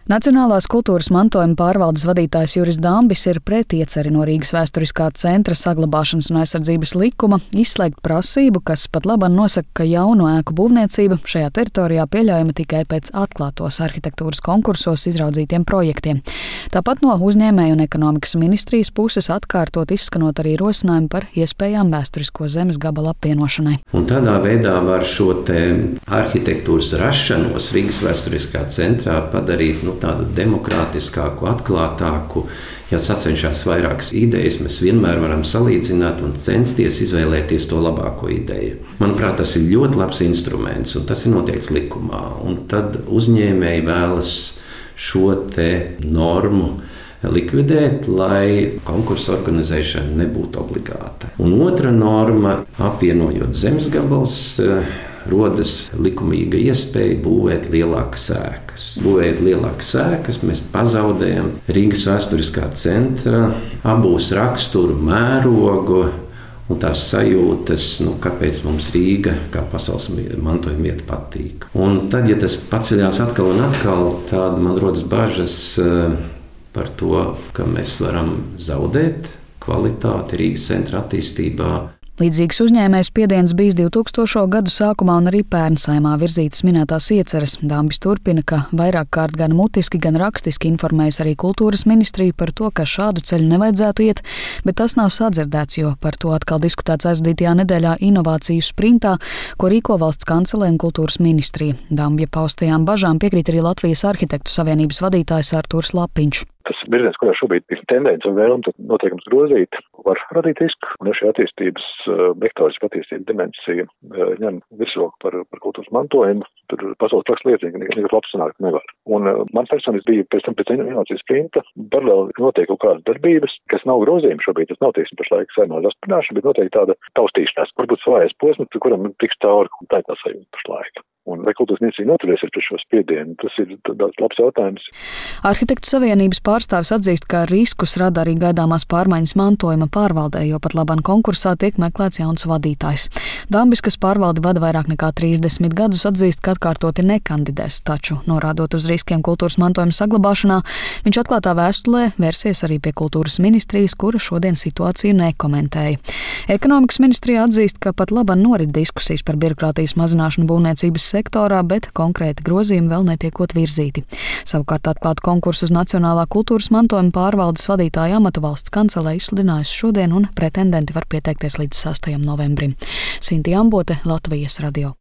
Nacionālās kultūras mantojuma pārvaldes vadītājs Juris Dambis ir pret ieceri no Rīgas vēsturiskā centra saglabāšanas un aizsardzības likuma izslēgt prasību, kas pat labāk nosaka, ka jauno ēku būvniecība šajā teritorijā pieļaujama tikai pēc atklātos arhitektūras konkursos izraudzītiem projektiem. Tāpat no uzņēmēju un ekonomikas ministrijas puses atkārtot izskanot arī rosinājumu par iespējām vēsturisko zemes gabalu apvienošanai. Un tādā veidā var šo te arhitektūras rašanos Rīgas vēsturiskā centrā padarīt tādu demokrātiskāku, atklātāku. Ja sacenšās vairākas idejas, mēs vienmēr varam salīdzināt un censties izvēlēties to labāko ideju. Manuprāt, tas ir ļoti labs instruments, un tas ir noteikts likumā. Un tad uzņēmēji vēlas šo te normu likvidēt, lai konkursu organizēšana nebūtu obligāta. Un otra norma, apvienojot zemes gabals, rodas likumīga iespēja būvēt lielākas ēkas. Būvējot lielākas ēkas, mēs pazaudējam Rīgas vēsturiskā centra abūs raksturu, mērogu un tās sajūtas, kāpēc mums Rīga kā pasaules mantojuma vieta patīk. Un tad, ja tas paceļās atkal un atkal, tad man rodas bažas par to, ka mēs varam zaudēt kvalitāti Rīgas centra attīstībā. Līdzīgs uzņēmējs spiediens bijis 2000. gadu sākumā un arī pērn Saeimā virzītas minētās ieceres. Dambis turpina, ka vairāk kārt gan mutiski, gan rakstiski informējis arī kultūras ministriju par to, ka šādu ceļu nevajadzētu iet, bet tas nav sadzirdēts, jo par to atkal diskutēts aizvadītajā nedēļā inovāciju sprintā, ko rīko valsts kancelē un kultūras ministrija. Dambja paustajām bažām piekrīt arī Latvijas arhitektu savienības vadītājs Artūrs Lapiņš. Tas virziens, kurā šobrīd ir tendence un vēlme noteikums grozīt, var radīt risku. Un ja šī attīstības vektoriska attīstības dimensija ņem virsroku par kultūras mantojumu, tur pasaules praksa liecina, ka nekas labs sanākt nevar. Un man personiski bija pēc inovācijas sprinta paralēli notiek kaut kādas darbības, kas nav grozījumi šobrīd. Tas nav, teiksim, pašlaik Saeimā apspriešanās, bet noteikti tāda taustīšanās. Varbūt savājais posms, kuram tiks cauri, tā ir tā sajūta pašlaik. Un vai kultūras ministrija noturēsies pret šo spiedienu, tas ir tāds labs jautājums. Arhitektu savienības pārstāvis atzīst, ka riskus rada arī gaidāmās pārmaiņas mantojuma pārvaldē, jo pat labāk konkursā tiek meklēts jauns vadītājs. Dambis, kas pārvaldi vada vairāk nekā 30 gadus, atzīst, ka atkārtoti nekandidēs, taču, norādot uz riskiem kultūras mantojuma saglabāšanā, viņš atklātā vēstulē vērsies arī pie kultūras ministrijas, kura šodien situāciju nekomentēja. Ekonomikas ministrija atzīst, ka pat labāk norit diskusijas par birokrātijas mazināšanu būvniecības sektorā, bet konkrēti grozījumi vēl netiekot virzīti. Savukārt atklāt konkursu uz Nacionālā kultūras mantojuma pārvaldes vadītāja amatu valsts kancelē izsludinājusi šodien, un pretendenti var pieteikties līdz 6. novembrim. Sinti Ambote, Latvijas radio.